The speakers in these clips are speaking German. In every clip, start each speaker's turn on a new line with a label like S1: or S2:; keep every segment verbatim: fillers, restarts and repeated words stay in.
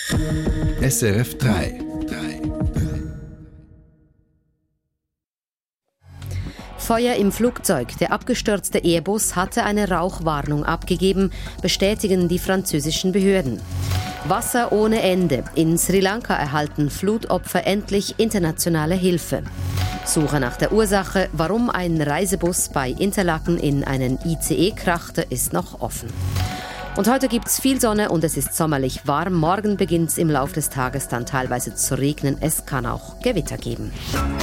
S1: S R F drei.
S2: Feuer im Flugzeug. Der abgestürzte Airbus hatte eine Rauchwarnung abgegeben, bestätigen die französischen Behörden. Wasser ohne Ende. In Sri Lanka erhalten Flutopfer endlich internationale Hilfe. Suche nach der Ursache, warum ein Reisebus bei Interlaken in einen I C E krachte, ist noch offen. Und heute gibt es viel Sonne und es ist sommerlich warm. Morgen beginnt es im Laufe des Tages dann teilweise zu regnen. Es kann auch Gewitter geben.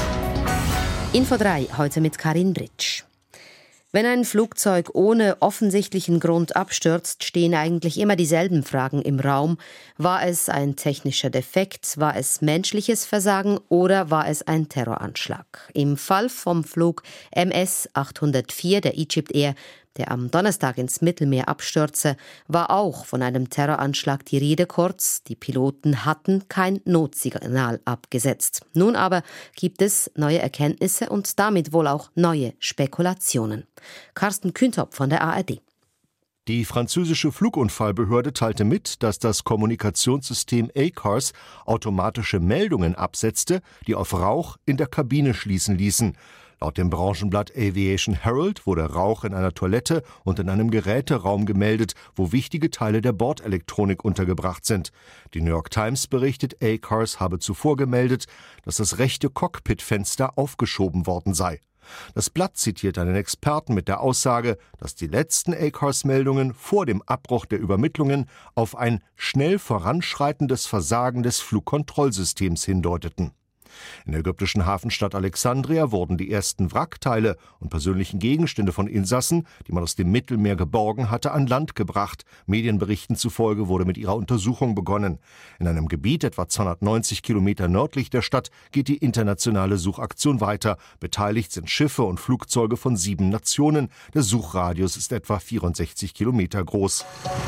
S2: Info drei, heute mit Karin Britsch. Wenn ein Flugzeug ohne offensichtlichen Grund abstürzt, stehen eigentlich immer dieselben Fragen im Raum. War es ein technischer Defekt? War es menschliches Versagen oder war es ein Terroranschlag? Im Fall vom Flug M S achthundertvier der Egypt Air, der am Donnerstag ins Mittelmeer abstürzte, war auch von einem Terroranschlag die Rede. Kurz, die Piloten hatten kein Notsignal abgesetzt. Nun aber gibt es neue Erkenntnisse und damit wohl auch neue Spekulationen. Carsten Küntop von der A R D.
S3: Die französische Flugunfallbehörde teilte mit, dass das Kommunikationssystem A C A R S automatische Meldungen absetzte, die auf Rauch in der Kabine schließen ließen. Laut dem Branchenblatt Aviation Herald wurde Rauch in einer Toilette und in einem Geräteraum gemeldet, wo wichtige Teile der Bordelektronik untergebracht sind. Die New York Times berichtet, A C A R S habe zuvor gemeldet, dass das rechte Cockpitfenster aufgeschoben worden sei. Das Blatt zitiert einen Experten mit der Aussage, dass die letzten A C A R S-Meldungen vor dem Abbruch der Übermittlungen auf ein schnell voranschreitendes Versagen des Flugkontrollsystems hindeuteten. In der ägyptischen Hafenstadt Alexandria wurden die ersten Wrackteile und persönlichen Gegenstände von Insassen, die man aus dem Mittelmeer geborgen hatte, an Land gebracht. Medienberichten zufolge wurde mit ihrer Untersuchung begonnen. In einem Gebiet etwa zweihundertneunzig Kilometer nördlich der Stadt geht die internationale Suchaktion weiter. Beteiligt sind Schiffe und Flugzeuge von sieben Nationen. Der Suchradius ist etwa vierundsechzig Kilometer groß.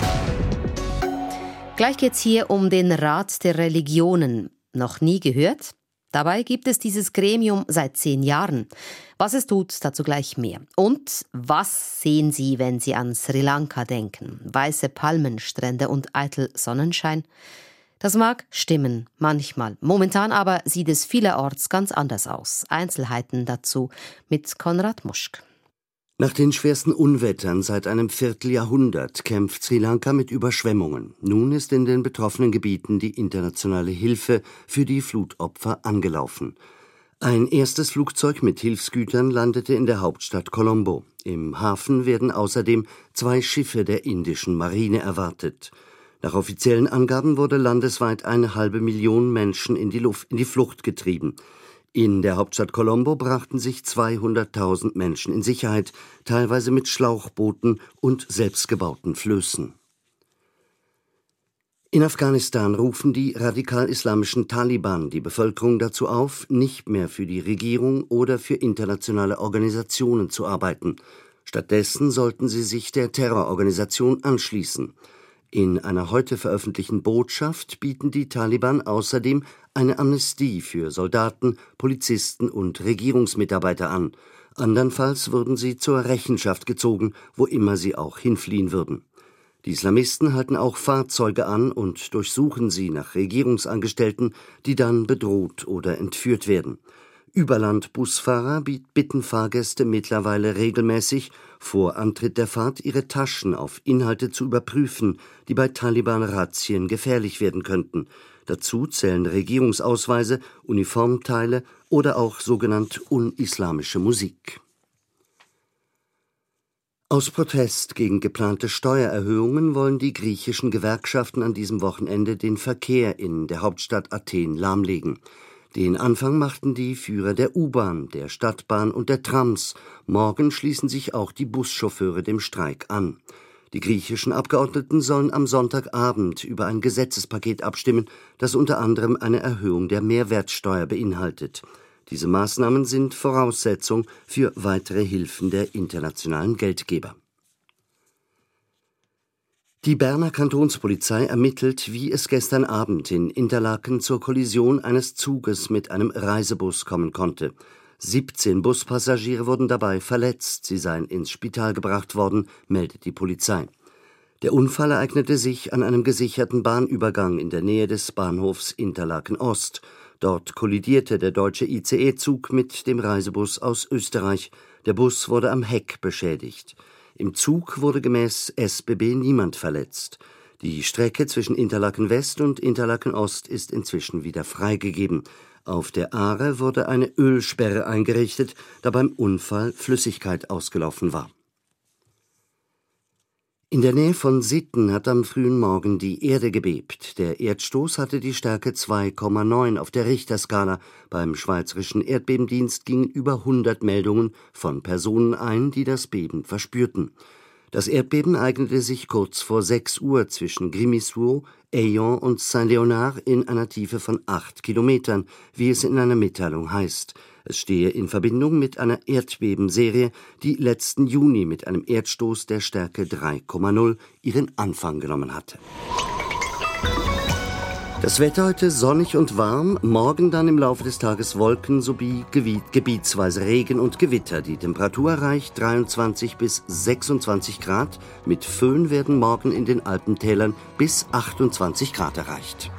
S2: Gleich geht's hier um den Rat der Religionen. Noch nie gehört? Dabei gibt es dieses Gremium seit zehn Jahren. Was es tut, dazu gleich mehr. Und was sehen Sie, wenn Sie an Sri Lanka denken? Weiße Palmenstrände und eitel Sonnenschein? Das mag stimmen, manchmal. Momentan aber sieht es vielerorts ganz anders aus. Einzelheiten dazu mit Konrad Muschk.
S4: Nach den schwersten Unwettern seit einem Vierteljahrhundert kämpft Sri Lanka mit Überschwemmungen. Nun ist in den betroffenen Gebieten die internationale Hilfe für die Flutopfer angelaufen. Ein erstes Flugzeug mit Hilfsgütern landete in der Hauptstadt Colombo. Im Hafen werden außerdem zwei Schiffe der indischen Marine erwartet. Nach offiziellen Angaben wurde landesweit eine halbe Million Menschen in die Luft, in die Flucht getrieben. In der Hauptstadt Colombo brachten sich zweihunderttausend Menschen in Sicherheit, teilweise mit Schlauchbooten und selbstgebauten Flößen. In Afghanistan rufen die radikal-islamischen Taliban die Bevölkerung dazu auf, nicht mehr für die Regierung oder für internationale Organisationen zu arbeiten. Stattdessen sollten sie sich der Terrororganisation anschließen. In einer heute veröffentlichten Botschaft bieten die Taliban außerdem eine Amnestie für Soldaten, Polizisten und Regierungsmitarbeiter an. Andernfalls würden sie zur Rechenschaft gezogen, wo immer sie auch hinfliehen würden. Die Islamisten halten auch Fahrzeuge an und durchsuchen sie nach Regierungsangestellten, die dann bedroht oder entführt werden. Überland-Busfahrer bitten Fahrgäste mittlerweile regelmäßig, vor Antritt der Fahrt ihre Taschen auf Inhalte zu überprüfen, die bei Taliban-Razzien gefährlich werden könnten. Dazu zählen Regierungsausweise, Uniformteile oder auch sogenannt unislamische Musik. Aus Protest gegen geplante Steuererhöhungen wollen die griechischen Gewerkschaften an diesem Wochenende den Verkehr in der Hauptstadt Athen lahmlegen. Den Anfang machten die Führer der U-Bahn, der Stadtbahn und der Trams. Morgen schließen sich auch die Buschauffeure dem Streik an. Die griechischen Abgeordneten sollen am Sonntagabend über ein Gesetzespaket abstimmen, das unter anderem eine Erhöhung der Mehrwertsteuer beinhaltet. Diese Maßnahmen sind Voraussetzung für weitere Hilfen der internationalen Geldgeber. Die Berner Kantonspolizei ermittelt, wie es gestern Abend in Interlaken zur Kollision eines Zuges mit einem Reisebus kommen konnte. siebzehn Buspassagiere wurden dabei verletzt, sie seien ins Spital gebracht worden, meldet die Polizei. Der Unfall ereignete sich an einem gesicherten Bahnübergang in der Nähe des Bahnhofs Interlaken Ost. Dort kollidierte der deutsche I C E-Zug mit dem Reisebus aus Österreich. Der Bus wurde am Heck beschädigt. Im Zug wurde gemäß S B B niemand verletzt. Die Strecke zwischen Interlaken West und Interlaken Ost ist inzwischen wieder freigegeben. Auf der Aare wurde eine Ölsperre eingerichtet, da beim Unfall Flüssigkeit ausgelaufen war. In der Nähe von Sitten hat am frühen Morgen die Erde gebebt. Der Erdstoß hatte die Stärke zwei Komma neun auf der Richterskala. Beim Schweizerischen Erdbebendienst gingen über hundert Meldungen von Personen ein, die das Beben verspürten. Das Erdbeben eignete sich kurz vor sechs Uhr zwischen Grimisuo, Eyon und Saint-Léonard in einer Tiefe von acht Kilometern, wie es in einer Mitteilung heißt. Es stehe in Verbindung mit einer Erdbebenserie, die letzten Juni mit einem Erdstoß der Stärke drei Komma null ihren Anfang genommen hatte. Das Wetter heute sonnig und warm, morgen dann im Laufe des Tages Wolken sowie gebietsweise Regen und Gewitter. Die Temperatur erreicht dreiundzwanzig bis sechsundzwanzig Grad. Mit Föhn werden morgen in den Alpentälern bis achtundzwanzig Grad erreicht.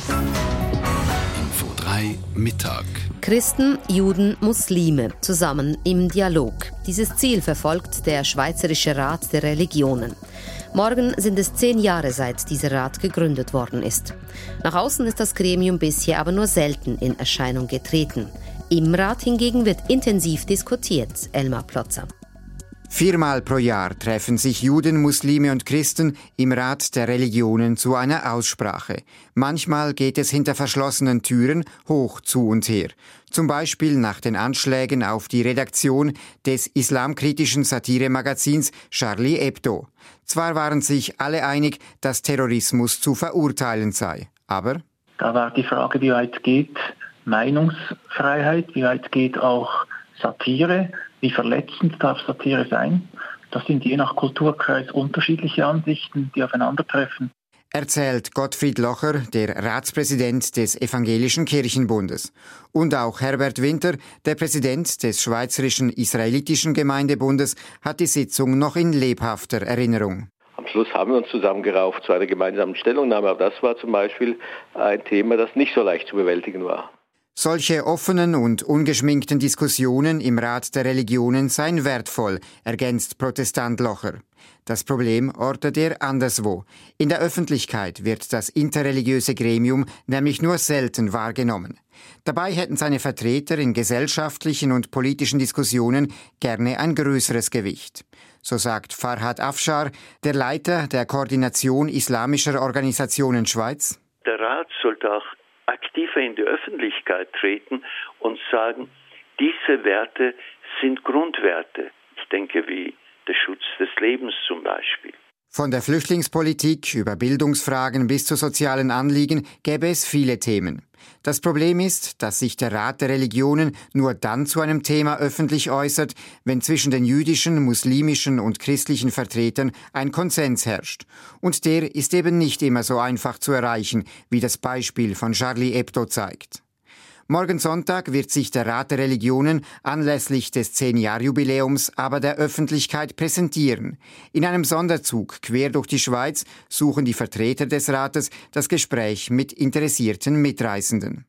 S1: Info drei Mittag.
S2: Christen, Juden, Muslime zusammen im Dialog. Dieses Ziel verfolgt der Schweizerische Rat der Religionen. Morgen sind es zehn Jahre, seit dieser Rat gegründet worden ist. Nach außen ist das Gremium bisher aber nur selten in Erscheinung getreten. Im Rat hingegen wird intensiv diskutiert, Elmar Plotzer.
S5: Viermal pro Jahr treffen sich Juden, Muslime und Christen im Rat der Religionen zu einer Aussprache. Manchmal geht es hinter verschlossenen Türen hoch zu und her. Zum Beispiel nach den Anschlägen auf die Redaktion des islamkritischen Satiremagazins Charlie Hebdo. Zwar waren sich alle einig, dass Terrorismus zu verurteilen sei, aber
S6: da war die Frage, wie weit geht Meinungsfreiheit, wie weit geht auch Satire, wie verletzend darf Satire sein? Das sind je nach Kulturkreis unterschiedliche Ansichten, die aufeinandertreffen.
S5: Erzählt Gottfried Locher, der Ratspräsident des Evangelischen Kirchenbundes. Und auch Herbert Winter, der Präsident des Schweizerischen Israelitischen Gemeindebundes, hat die Sitzung noch in lebhafter Erinnerung.
S7: Am Schluss haben wir uns zusammengerauft zu einer gemeinsamen Stellungnahme, aber das war zum Beispiel ein Thema, das nicht so leicht zu bewältigen war.
S5: Solche offenen und ungeschminkten Diskussionen im Rat der Religionen seien wertvoll, ergänzt Protestant Locher. Das Problem ortet er anderswo. In der Öffentlichkeit wird das interreligiöse Gremium nämlich nur selten wahrgenommen. Dabei hätten seine Vertreter in gesellschaftlichen und politischen Diskussionen gerne ein größeres Gewicht. So sagt Farhad Afshar, der Leiter der Koordination islamischer Organisationen Schweiz.
S8: Der Rat sollte auch aktiver in die Öffentlichkeit treten und sagen, diese Werte sind Grundwerte. Ich denke, wie der Schutz des Lebens zum Beispiel.
S5: Von der Flüchtlingspolitik über Bildungsfragen bis zu sozialen Anliegen gäbe es viele Themen. Das Problem ist, dass sich der Rat der Religionen nur dann zu einem Thema öffentlich äußert, wenn zwischen den jüdischen, muslimischen und christlichen Vertretern ein Konsens herrscht. Und der ist eben nicht immer so einfach zu erreichen, wie das Beispiel von Charlie Hebdo zeigt. Morgen Sonntag wird sich der Rat der Religionen anlässlich des zehn-Jahr-Jubiläums aber der Öffentlichkeit präsentieren. In einem Sonderzug quer durch die Schweiz suchen die Vertreter des Rates das Gespräch mit interessierten Mitreisenden.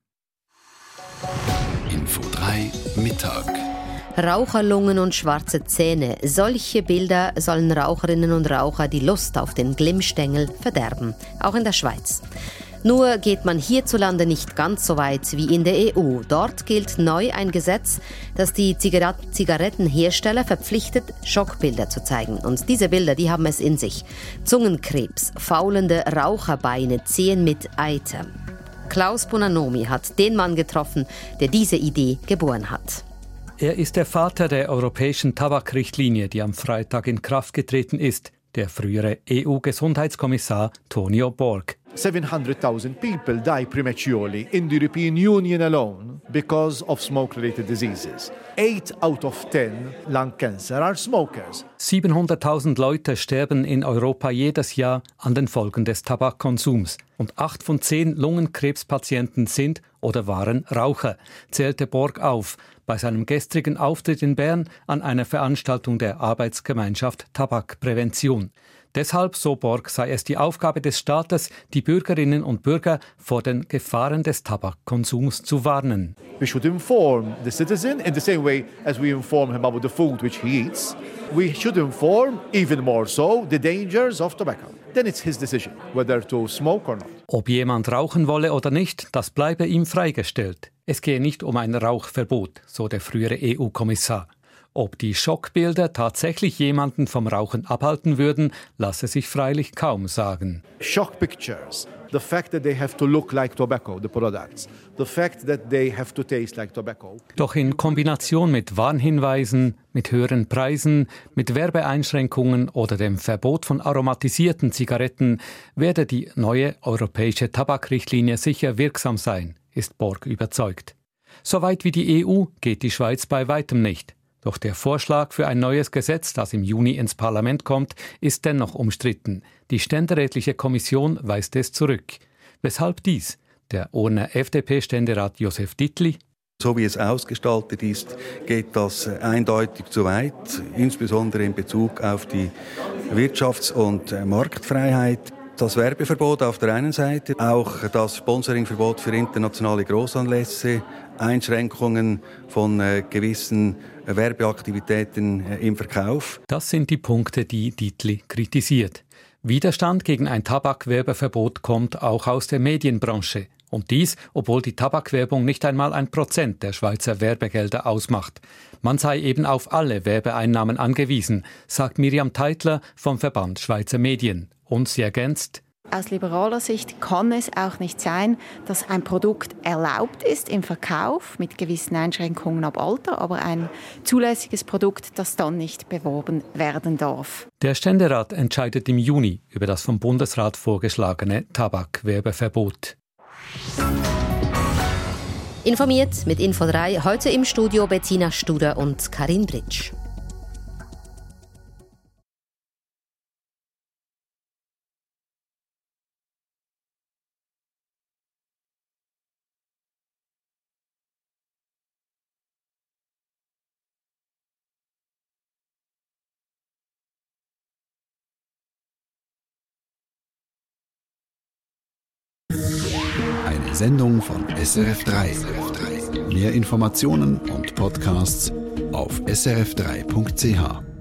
S1: Info drei Mittag.
S2: Raucherlungen und schwarze Zähne. Solche Bilder sollen Raucherinnen und Raucher die Lust auf den Glimmstängel verderben. Auch in der Schweiz. Nur geht man hierzulande nicht ganz so weit wie in der E U. Dort gilt neu ein Gesetz, das die Zigarettenhersteller verpflichtet, Schockbilder zu zeigen. Und diese Bilder, die haben es in sich. Zungenkrebs, faulende Raucherbeine, Zehen mit Eiter. Klaus Bonanomi hat den Mann getroffen, der diese Idee geboren hat.
S9: Er ist der Vater der europäischen Tabakrichtlinie, die am Freitag in Kraft getreten ist, der frühere E U-Gesundheitskommissar Tonio Borg.
S10: seven hundred thousand people die prematurely in the European Union alone because of smoke-related diseases. Eight out of ten lung cancer are smokers.
S9: siebenhunderttausend Leute sterben in Europa jedes Jahr an den Folgen des Tabakkonsums. Und acht von zehn Lungenkrebspatienten sind oder waren Raucher, zählte Borg auf bei seinem gestrigen Auftritt in Bern an einer Veranstaltung der Arbeitsgemeinschaft Tabakprävention. Deshalb, so Borg, sei es die Aufgabe des Staates, die Bürgerinnen und Bürger vor den Gefahren des Tabakkonsums zu warnen.
S10: We should inform the citizen in the same way as we inform him about the food which he eats. We should inform, even more so, the dangers of tobacco. Then it's his decision whether to smoke or not.
S9: Ob jemand rauchen wolle oder nicht, das bleibe ihm freigestellt. Es gehe nicht um ein Rauchverbot, so der frühere E U-Kommissar. Ob die Schockbilder tatsächlich jemanden vom Rauchen abhalten würden, lasse sich freilich kaum sagen.
S10: Shock pictures, the fact that they have to look like tobacco, the products, the fact that they have to taste like tobacco.
S9: Doch in Kombination mit Warnhinweisen, mit höheren Preisen, mit Werbeeinschränkungen oder dem Verbot von aromatisierten Zigaretten werde die neue europäische Tabakrichtlinie sicher wirksam sein, ist Borg überzeugt. Soweit wie die E U geht die Schweiz bei weitem nicht. Doch der Vorschlag für ein neues Gesetz, das im Juni ins Parlament kommt, ist dennoch umstritten. Die ständerätliche Kommission weist es zurück. Weshalb dies? Der Urner F D P-Ständerat Josef Dittli.
S11: So wie es ausgestaltet ist, geht das eindeutig zu weit, insbesondere in Bezug auf die Wirtschafts- und Marktfreiheit. Das Werbeverbot auf der einen Seite, auch das Sponsoringverbot für internationale Großanlässe, Einschränkungen von äh, gewissen Werbeaktivitäten äh, im Verkauf.
S9: Das sind die Punkte, die Dittli kritisiert. Widerstand gegen ein Tabakwerbeverbot kommt auch aus der Medienbranche. Und dies, obwohl die Tabakwerbung nicht einmal ein Prozent der Schweizer Werbegelder ausmacht. Man sei eben auf alle Werbeeinnahmen angewiesen, sagt Miriam Teitler vom Verband Schweizer Medien. Und sie ergänzt:
S12: Aus liberaler Sicht kann es auch nicht sein, dass ein Produkt erlaubt ist im Verkauf mit gewissen Einschränkungen ab Alter, aber ein zulässiges Produkt, das dann nicht beworben werden darf.
S9: Der Ständerat entscheidet im Juni über das vom Bundesrat vorgeschlagene Tabakwerbeverbot.
S2: Informiert mit Info drei, heute im Studio Bettina Studer und Karin Britsch.
S1: Eine Sendung von S R F drei. Mehr Informationen und Podcasts auf s r f drei punkt c h.